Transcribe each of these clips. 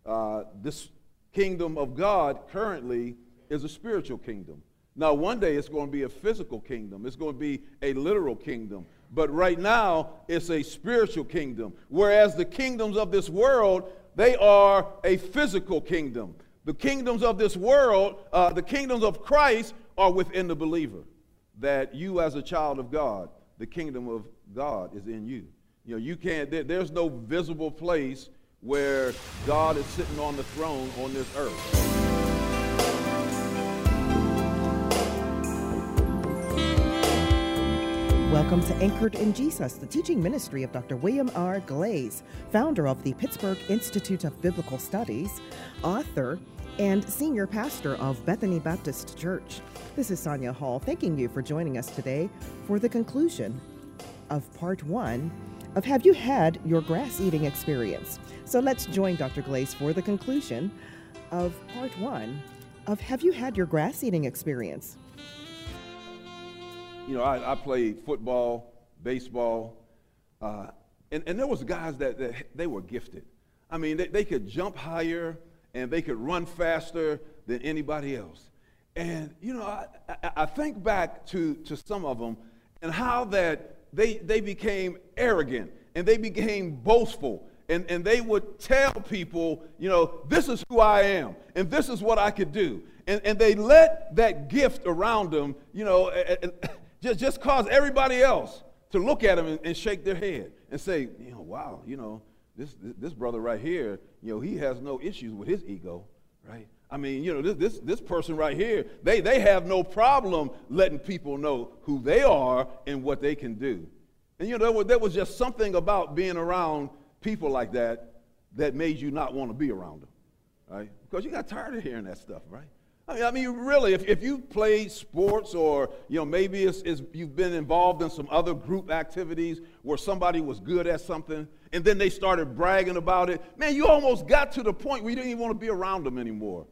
This kingdom of God currently is a spiritual kingdom. Now, one day it's going to be a physical kingdom. It's going to be a literal kingdom. But right now, it's a spiritual kingdom. Whereas the kingdoms of this world, they are a physical kingdom. The kingdoms of this world, the kingdoms of Christ, are within the believer. That you as a child of God, the kingdom of God is in you. You know, you can't, there's no visible place where God is sitting on the throne on this earth. Welcome to Anchored in Jesus, the teaching ministry of Dr. William R. Glaze, founder of the Pittsburgh Institute of Biblical Studies, author, and senior pastor of Bethany Baptist Church. This is Sonia Hall, thanking you for joining us today for the conclusion of part 1 of Have You Had Your Grass Eating Experience? So let's join Dr. Glaze for the conclusion of part 1 of Have You Had Your Grass Eating Experience? You know, I played football, baseball, and there was guys that they were gifted. I mean, they could jump higher and they could run faster than anybody else. And, you know, I think back to some of them and how that they became arrogant and they became boastful. And they would tell people, you know, this is who I am and this is what I could do. And they let that gift around them, you know, just cause everybody else to look at them and shake their head and say, you know, wow, you know, this brother right here, you know, he has no issues with his ego, right? I mean, you know, this person right here, they have no problem letting people know who they are and what they can do. And, you know, there was just something about being around people like that made you not want to be around them, right? Because you got tired of hearing that stuff, right? I mean, really, if you played sports or, you know, maybe you've been involved in some other group activities where somebody was good at something and then they started bragging about it, man, you almost got to the point where you didn't even want to be around them anymore.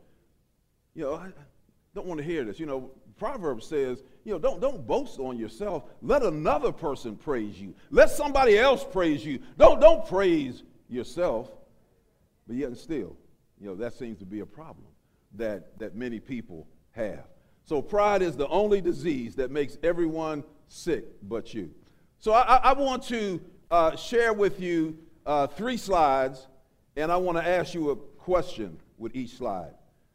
You know, I don't want to hear this. You know, Proverbs says, you know, don't boast on yourself. Let another person praise you. Let somebody else praise you. Don't praise yourself. But yet and still, you know, that seems to be a problem that many people have. So pride is the only disease that makes everyone sick but you. So I want to share with you 3 slides, and I want to ask you a question with each slide.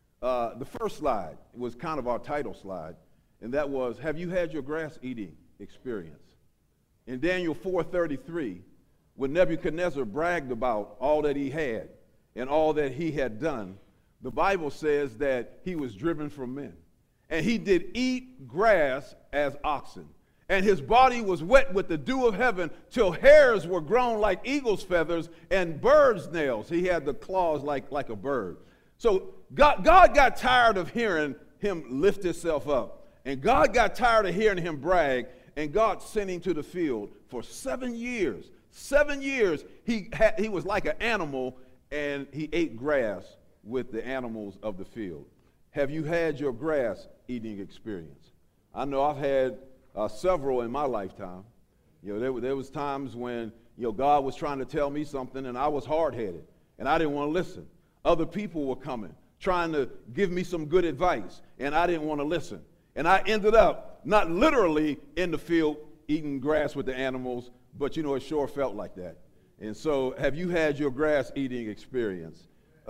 The first slide was kind of our title slide, and that was, have you had your grass eating experience? In Daniel 4:33, when Nebuchadnezzar bragged about all that he had and all that he had done, the Bible says that he was driven from men. And he did eat grass as oxen. And his body was wet with the dew of heaven till hairs were grown like eagle's feathers and bird's nails. He had the claws like a bird. So God got tired of hearing him lift himself up. And God got tired of hearing him brag. And God sent him to the field for 7 years. 7 years he was like an animal and he ate grass with the animals of the field. Have you had your grass eating experience? I know I've had several in my lifetime. You know, there was times when, you know, God was trying to tell me something and I was hard-headed and I didn't want to listen. Other people were coming, trying to give me some good advice, and I didn't want to listen. And I ended up not literally in the field eating grass with the animals, but, you know, it sure felt like that. And so have you had your grass eating experience?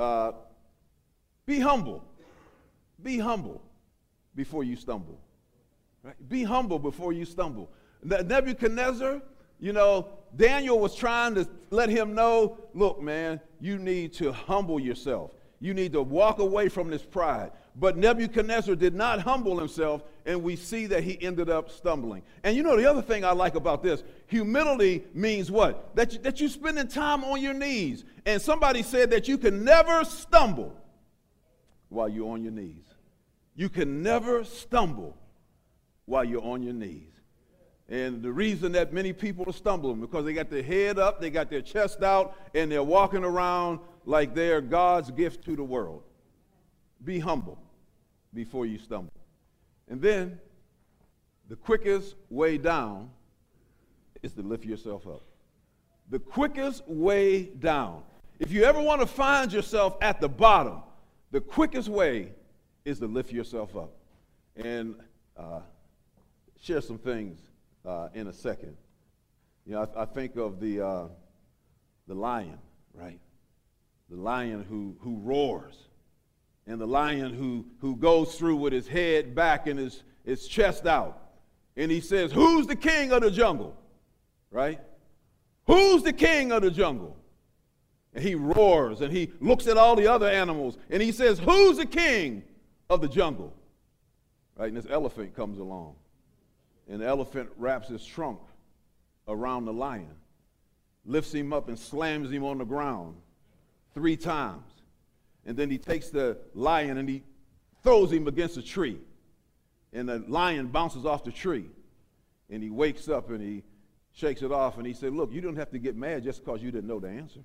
Be humble. Be humble before you stumble. Right? Be humble before you stumble. Nebuchadnezzar, you know, Daniel was trying to let him know, look, man, you need to humble yourself. You need to walk away from this pride. But Nebuchadnezzar did not humble himself, and we see that he ended up stumbling. And you know, the other thing I like about this, humility means what? That you're spending time on your knees. And somebody said that you can never stumble while you're on your knees. You can never stumble while you're on your knees. And the reason that many people are stumbling because they got their head up, they got their chest out, and they're walking around like they're God's gift to the world. Be humble before you stumble. And then the quickest way down is to lift yourself up. The quickest way down. If you ever want to find yourself at the bottom, the quickest way is to lift yourself up. And share some things in a second. You know, I think of the lion, right? The lion who roars, and the lion who goes through with his head back and his chest out. And he says, "Who's the king of the jungle?" Right? Who's the king of the jungle? And he roars and he looks at all the other animals and he says, "Who's the king of the jungle?" Right? And this elephant comes along. And the elephant wraps his trunk around the lion, lifts him up and slams him on the ground 3 times. And then he takes the lion and he throws him against a tree. And the lion bounces off the tree. And he wakes up and he shakes it off and he said, "Look, you don't have to get mad just because you didn't know the answer."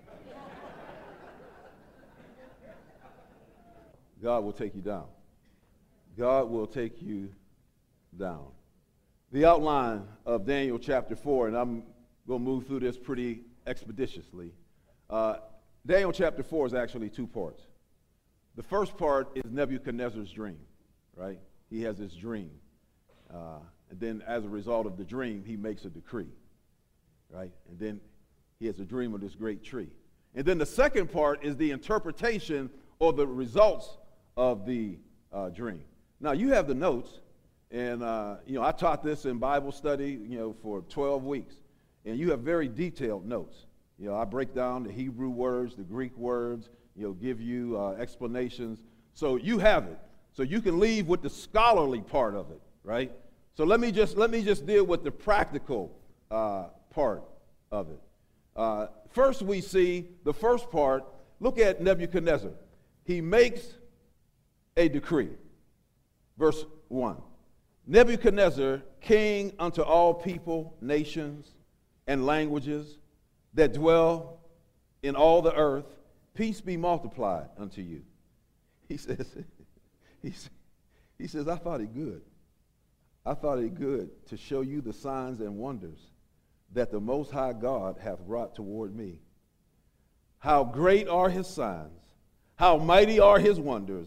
God will take you down. God will take you down. The outline of Daniel chapter 4, and I'm going to move through this pretty expeditiously. Daniel chapter 4 is actually 2 parts. The first part is Nebuchadnezzar's dream, right? He has this dream. And then as a result of the dream, he makes a decree, right? And then he has a dream of this great tree. And then the second part is the interpretation or the results of the dream. Now, you have the notes, and, I taught this in Bible study, for 12 weeks. And you have very detailed notes. I break down the Hebrew words, the Greek words, give you explanations. So you have it. So you can leave with the scholarly part of it, right? So let me just deal with the practical part of it. First, we see the first part. Look at Nebuchadnezzar. He makes a decree. Verse 1. Nebuchadnezzar, king unto all people, nations, and languages that dwell in all the earth, peace be multiplied unto you. He says, I thought it good. I thought it good to show you the signs and wonders that the Most High God hath wrought toward me. How great are his signs, how mighty are his wonders.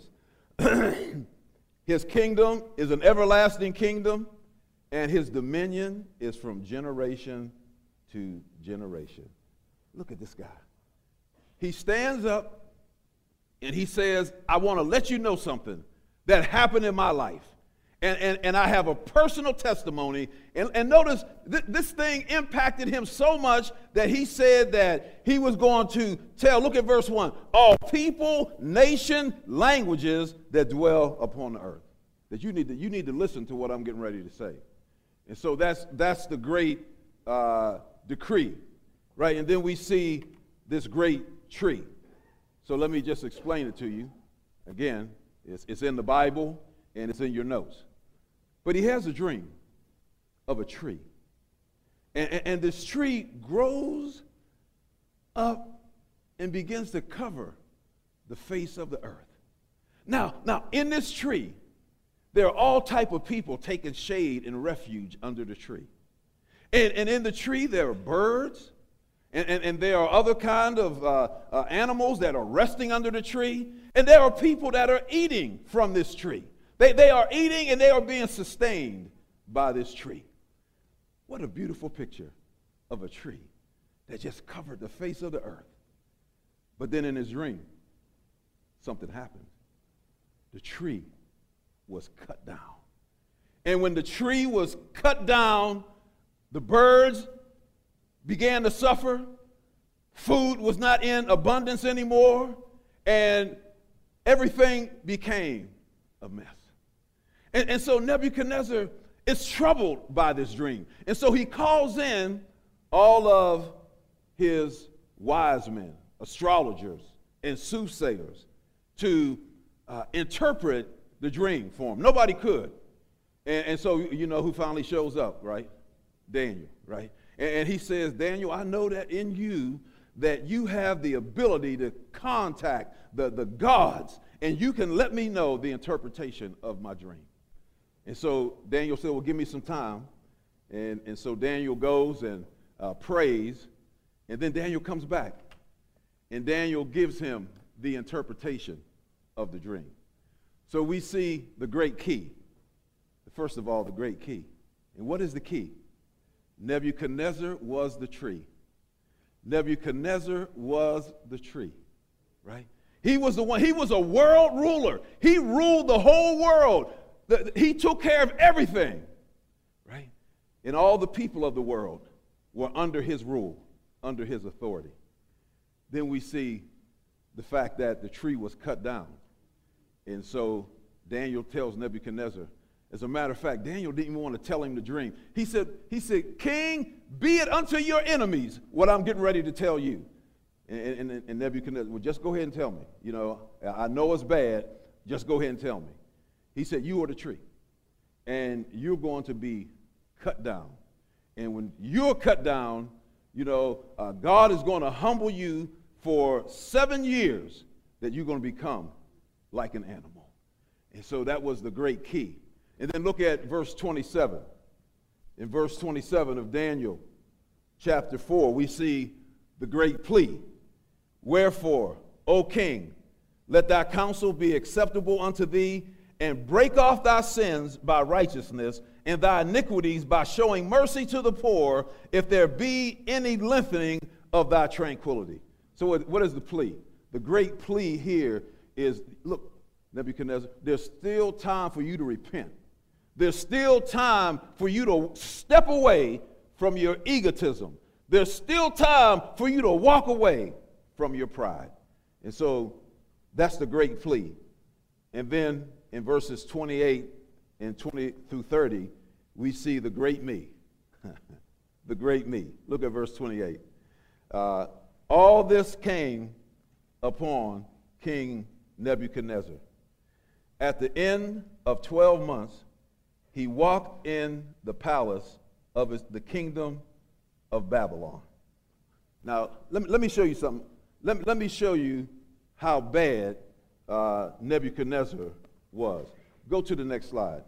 His kingdom is an everlasting kingdom, and his dominion is from generation to generation. Look at this guy. He stands up and he says, I want to let you know something that happened in my life. And I have a personal testimony. And notice, this thing impacted him so much that he said that he was going to tell, look at verse 1, all people, nation, languages that dwell upon the earth. That you need to listen to what I'm getting ready to say. And so that's the great decree, right? And then we see this great tree. So let me just explain it to you. Again, it's in the Bible and it's in your notes. But he has a dream of a tree. And this tree grows up and begins to cover the face of the earth. Now in this tree, there are all type of people taking shade and refuge under the tree. And in the tree, there are birds, and there are other kind of animals that are resting under the tree. And there are people that are eating from this tree. They are eating and they are being sustained by this tree. What a beautiful picture of a tree that just covered the face of the earth. But then in his dream, something happened. The tree was cut down. And when the tree was cut down, the birds began to suffer. Food was not in abundance anymore. And everything became a mess. And so Nebuchadnezzar is troubled by this dream. And so he calls in all of his wise men, astrologers, and soothsayers to interpret the dream for him. Nobody could. And so you know who finally shows up, right? Daniel, right? And he says, Daniel, I know that in you that you have the ability to contact the gods, and you can let me know the interpretation of my dream. And so Daniel said, well, give me some time. And so Daniel goes and prays, and then Daniel comes back. and Daniel gives him the interpretation of the dream. So we see the great key. First of all, the great key. And what is the key? Nebuchadnezzar was the tree. Nebuchadnezzar was the tree, right? He was the one. He was a world ruler. He ruled the whole world. He took care of everything, right? And all the people of the world were under his rule, under his authority. Then we see the fact that the tree was cut down. And so Daniel tells Nebuchadnezzar, as a matter of fact, Daniel didn't even want to tell him the dream. He said, King, be it unto your enemies what I'm getting ready to tell you. And Nebuchadnezzar, well, just go ahead and tell me. You know, I know it's bad. Just go ahead and tell me. He said, you are the tree, and you're going to be cut down. And when you're cut down, you know, God is going to humble you for 7 years that you're going to become like an animal. And so that was the great key. And then look at verse 27. In verse 27 of Daniel chapter 4, we see the great plea. Wherefore, O king, let thy counsel be acceptable unto thee, and break off thy sins by righteousness, and thy iniquities by showing mercy to the poor, if there be any lengthening of thy tranquility. So what is the plea? The great plea here is, look, Nebuchadnezzar, there's still time for you to repent. There's still time for you to step away from your egotism. There's still time for you to walk away from your pride. And so that's the great plea. And then in verses 28 and 20 through 30, we see the great me. The great me. Look at verse 28. All this came upon King Nebuchadnezzar. At the end of 12 months, he walked in the palace of the kingdom of Babylon. Now, let me show you something. Let me show you how bad Nebuchadnezzar was. Go to the next slide.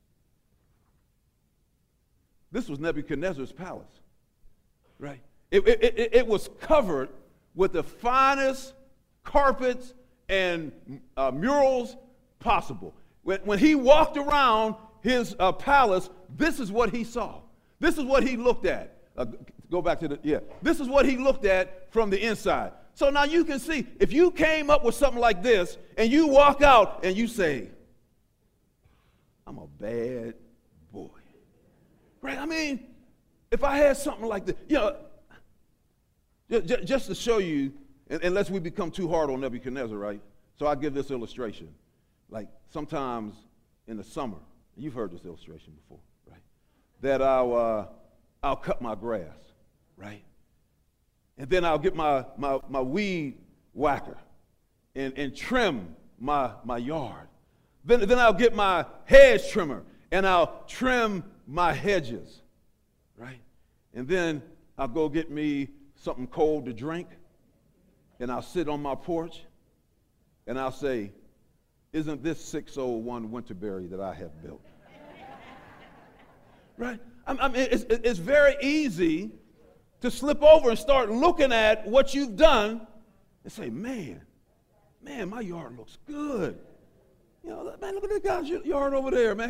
This was Nebuchadnezzar's palace, right? It was covered with the finest carpets and murals possible. When he walked around his palace, this is what he saw. This is what he looked at. Go back to this is what he looked at from the inside. So now you can see, if you came up with something like this and you walk out and you say, I'm a bad boy. Right? I mean, if I had something like this, you know, just to show you, unless we become too hard on Nebuchadnezzar, right? So I'll give this illustration. Like sometimes in the summer, you've heard this illustration before, right? That I'll cut my grass, right? And then I'll get my weed whacker and trim my yard. Then I'll get my hedge trimmer and I'll trim my hedges, right? And then I'll go get me something cold to drink, and I'll sit on my porch and I'll say, isn't this 601 Winterberry that I have built? Right? I mean, it's very easy to slip over and start looking at what you've done and say, man, my yard looks good. You know, man, look at that guy's yard over there, man.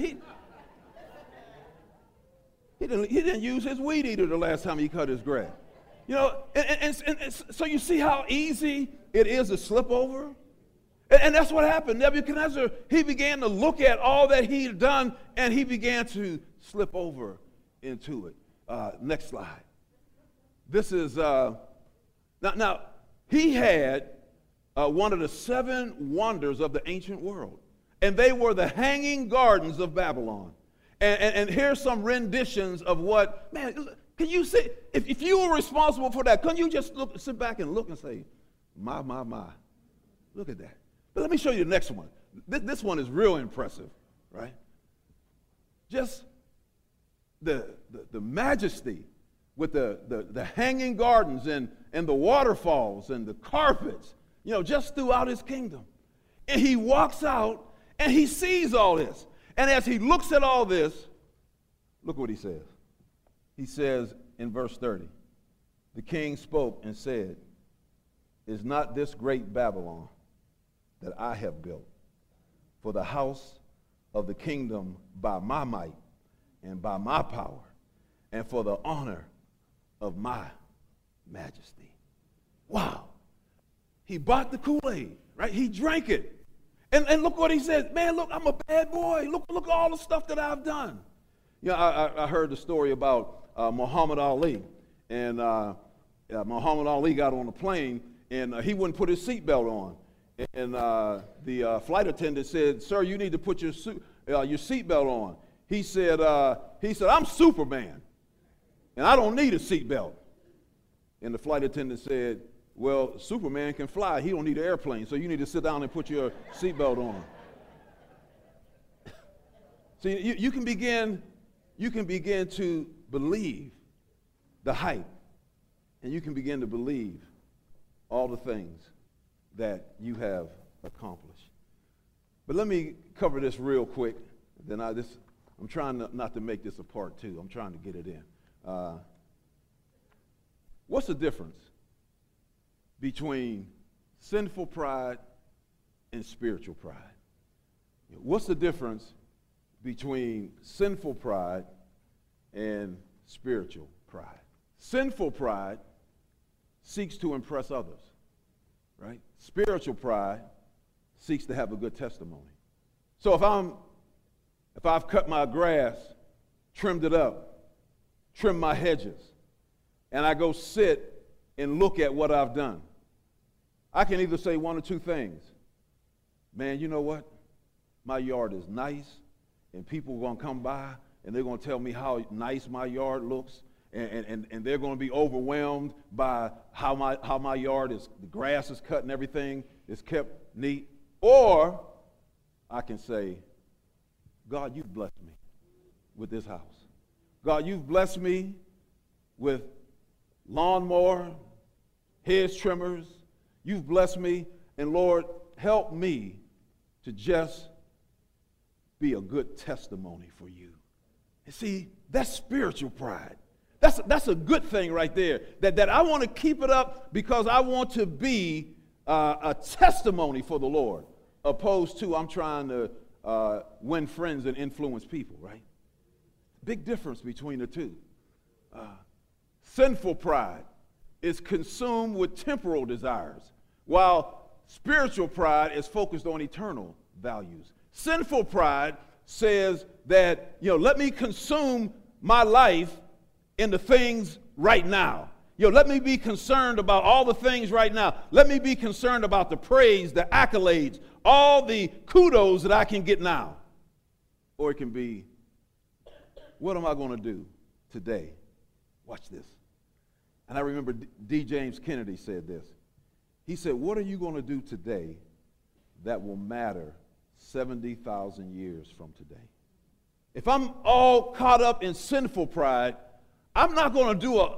He didn't use his weed eater the last time he cut his grass. You know, and so you see how easy it is to slip over? And that's what happened. Nebuchadnezzar, he began to look at all that he had done, and he began to slip over into it. Next slide. This is, now he had one of the 7 wonders of the ancient world, and they were the hanging gardens of Babylon. And here's some renditions of what, man, can you see, if you were responsible for that, couldn't you just sit back and look and say, my, look at that. But let me show you the next one. This one is real impressive, right? Just the majesty with the hanging gardens and the waterfalls and the carpets, you know, just throughout his kingdom. And he walks out and he sees all this. And as he looks at all this, look what he says. He says in verse 30, the king spoke and said, is not this great Babylon that I have built for the house of the kingdom by my might and by my power and for the honor of my majesty. Wow. He bought the Kool-Aid, right? He drank it. And look what he says. Man, look, I'm a bad boy. Look at all the stuff that I've done. You know, I heard the story about Muhammad Ali. And Muhammad Ali got on a plane, and he wouldn't put his seatbelt on. And the flight attendant said, "Sir, you need to put your seatbelt on." He said, "I'm Superman, and I don't need a seatbelt." And the flight attendant said, "Well, Superman can fly. He don't need an airplane, so you need to sit down and put your seatbelt on." See, you can begin to believe the hype, and you can begin to believe all the things that you have accomplished. But let me cover this real quick. Then I'm trying not to make this a part two. I'm trying to get it in. What's the difference between sinful pride and spiritual pride? What's the difference between sinful pride and spiritual pride? Sinful pride seeks to impress others, right? Spiritual pride seeks to have a good testimony. So if I've cut my grass, trimmed it up, trimmed my hedges, and I go sit and look at what I've done, I can either say one or two things. Man, you know what? My yard is nice, and people are going to come by, and they're going to tell me how nice my yard looks, and they're going to be overwhelmed by how my yard is, the grass is cut and everything is kept neat. Or I can say, God, you've blessed me with this house. God, you've blessed me with lawnmower, hedge trimmers. You've blessed me, and Lord, help me to just be a good testimony for you. And see, that's spiritual pride. That's a good thing right there, that I want to keep it up because I want to be a testimony for the Lord, opposed to I'm trying to win friends and influence people, right? Big difference between the two. Sinful pride is consumed with temporal desires, while spiritual pride is focused on eternal values. Sinful pride says that, let me consume my life in the things right now. Let me be concerned about all the things right now. Let me be concerned about the praise, the accolades, all the kudos that I can get now. Or it can be, what am I going to do today? Watch this. And I remember D. James Kennedy said this. He said, what are you going to do today that will matter 70,000 years from today? If I'm all caught up in sinful pride, I'm not going to do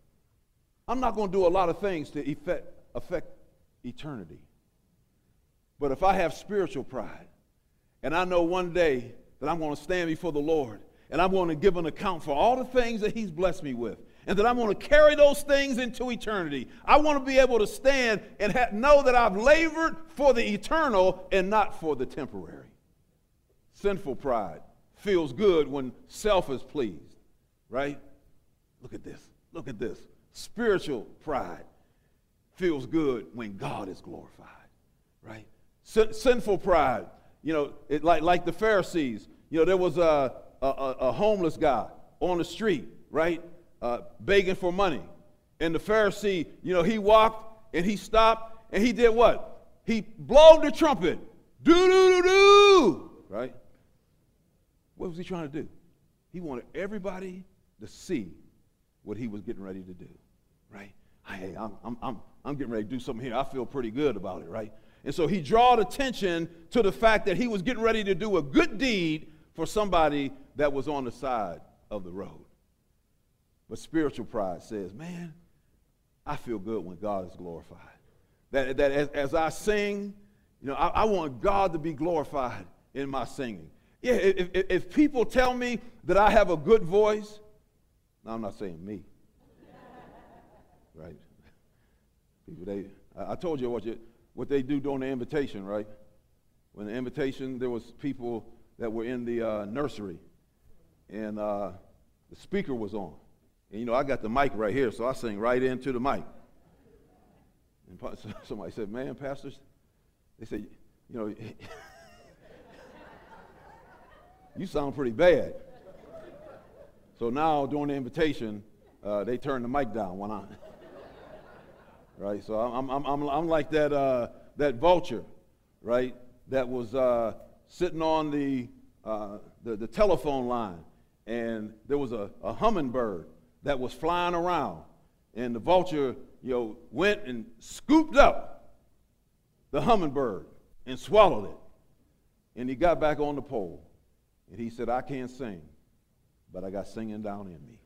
a lot of things to affect eternity. But if I have spiritual pride, and I know one day that I'm going to stand before the Lord, and I'm going to give an account for all the things that He's blessed me with, and that I'm going to carry those things into eternity, I want to be able to stand and know that I've labored for the eternal and not for the temporary. Sinful pride feels good when self is pleased, right? Look at this. Look at this. Spiritual pride feels good when God is glorified, right? Sinful pride, like the Pharisees. There was a homeless guy on the street, right, begging for money. And the Pharisee, he walked and he stopped and he did what? He blowed the trumpet. Do-do-do-do, right? What was he trying to do? He wanted everybody to see what he was getting ready to do, right? Hey, I'm getting ready to do something here. I feel pretty good about it, right? And so he drawed attention to the fact that he was getting ready to do a good deed for somebody that was on the side of the road. But spiritual pride says, man, I feel good when God is glorified. That as I sing, I want God to be glorified in my singing. Yeah, if people tell me that I have a good voice, no, I'm not saying me, right? People, I told you what they do during the invitation, right? When the invitation, there was people that were in the nursery, and the speaker was on. And, I got the mic right here, so I sing right into the mic. And somebody said, man, pastors, they said, you sound pretty bad. So now, during the invitation, they turn the mic down when I, right? So I'm like that vulture, right? That was sitting on the telephone line, and there was a hummingbird that was flying around, and the vulture, went and scooped up the hummingbird and swallowed it, and he got back on the pole, and he said, I can't sing, but I got singing down in me.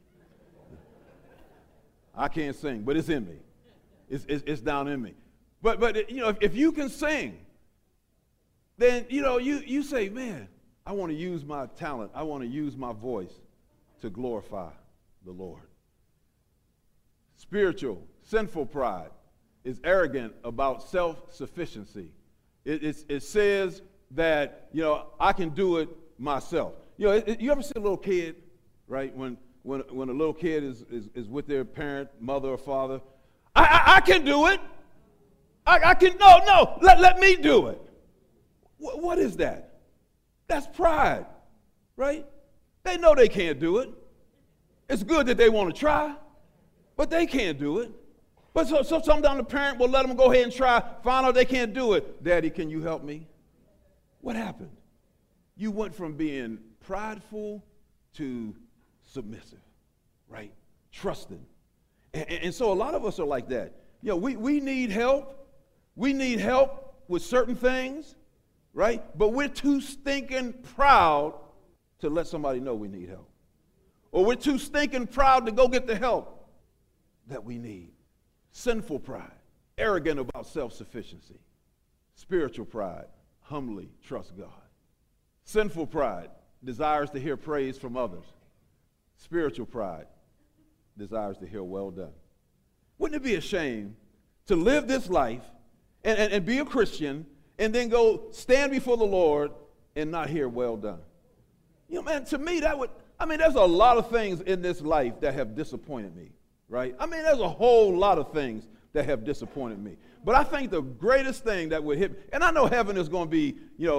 I can't sing, but it's in me. It's down in me. But if you can sing, then you say, man, I want to use my talent. I want to use my voice to glorify the Lord. Spiritual, sinful pride is arrogant about self-sufficiency. It says that, I can do it myself. You ever see a little kid, right? When a little kid is with their parent, mother or father, I can do it. I can, no, let me do it. What is that? That's pride, right? They know they can't do it. It's good that they want to try, but they can't do it. But so sometimes the parent will let them go ahead and try, find out they can't do it. Daddy, can you help me? What happened? You went from being prideful to submissive, right? Trusting. And so a lot of us are like that. We need help. We need help with certain things, right? But we're too stinking proud to let somebody know we need help. Or we're too stinking proud to go get the help that we need. Sinful pride, arrogant about self-sufficiency. Spiritual pride, humbly trust God. Sinful pride desires to hear praise from others. Spiritual pride desires to hear well done. Wouldn't it be a shame to live this life and be a Christian and then go stand before the Lord and not hear well done? Man, to me there's a lot of things in this life that have disappointed me, right? There's a whole lot of things that have disappointed me. But I think the greatest thing that would hit me, and I know heaven is going to be,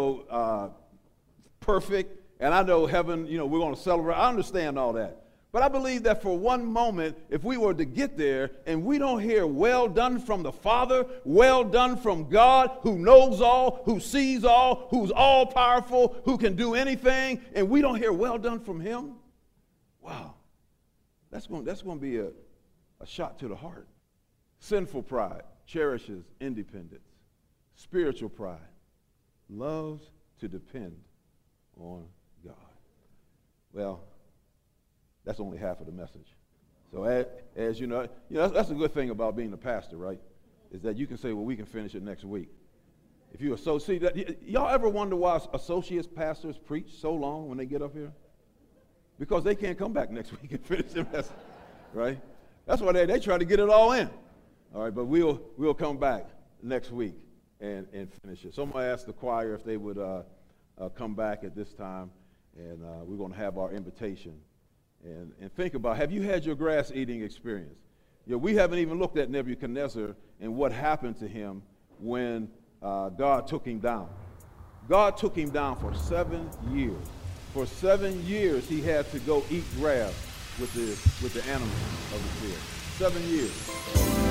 perfect, and I know heaven, we're going to celebrate. I understand all that. But I believe that for one moment, if we were to get there and we don't hear well done from the Father, well done from God, who knows all, who sees all, who's all powerful, who can do anything, and we don't hear well done from him, wow, that's going to be a shot to the heart. Sinful pride cherishes independence. Spiritual pride loves to depend on God. Well, that's only half of the message. So as you know, that's a good thing about being a pastor, right? Is that you can say, well, we can finish it next week. If you associate, y'all ever wonder why associate pastors preach so long when they get up here? Because they can't come back next week and finish the message, right? That's why they try to get it all in. All right, but we'll come back next week and finish it. So I'm going to ask the choir if they would come back at this time, and we're going to have our invitation. And think about, have you had your grass eating experience? We haven't even looked at Nebuchadnezzar and what happened to him when God took him down. God took him down for 7 years. For 7 years, he had to go eat grass with the animals of the field. 7 years.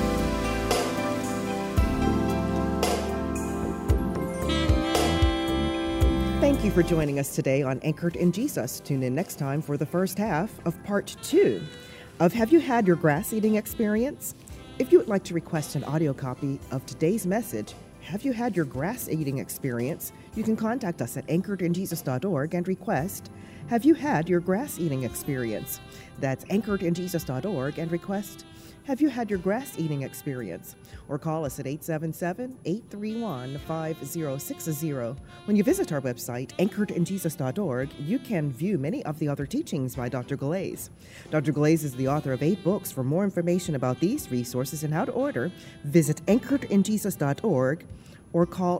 Thank you for joining us today on Anchored in Jesus. Tune in next time for the first half of part 2 of Have You Had Your Grass Eating Experience? If you would like to request an audio copy of today's message, Have You Had Your Grass Eating Experience? You can contact us at anchoredinjesus.org and request Have You Had Your Grass Eating Experience? That's anchoredinjesus.org and request Have you had your grass eating experience? Or call us at 877-831-5060. When you visit our website, anchoredinjesus.org, you can view many of the other teachings by Dr. Glaze. Dr. Glaze is the author of 8 books. For more information about these resources and how to order, visit anchoredinjesus.org or call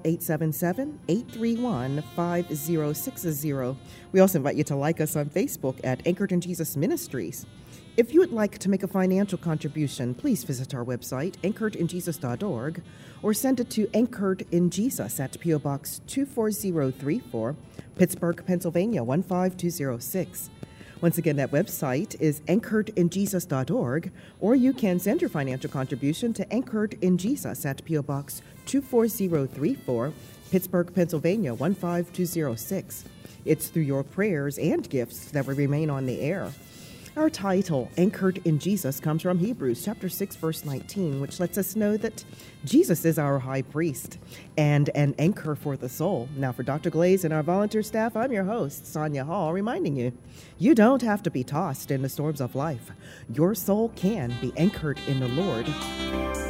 877-831-5060. We also invite you to like us on Facebook at Anchored in Jesus Ministries. If you would like to make a financial contribution, please visit our website, anchoredinjesus.org, or send it to Anchored in Jesus at P.O. Box 24034, Pittsburgh, Pennsylvania 15206. Once again, that website is anchoredinjesus.org, or you can send your financial contribution to Anchored in Jesus at P.O. Box 24034, Pittsburgh, Pennsylvania 15206. It's through your prayers and gifts that we remain on the air. Our title, Anchored in Jesus, comes from Hebrews chapter 6, verse 19, which lets us know that Jesus is our high priest and an anchor for the soul. Now, for Dr. Glaze and our volunteer staff, I'm your host, Sonia Hall, reminding you, you don't have to be tossed in the storms of life. Your soul can be anchored in the Lord.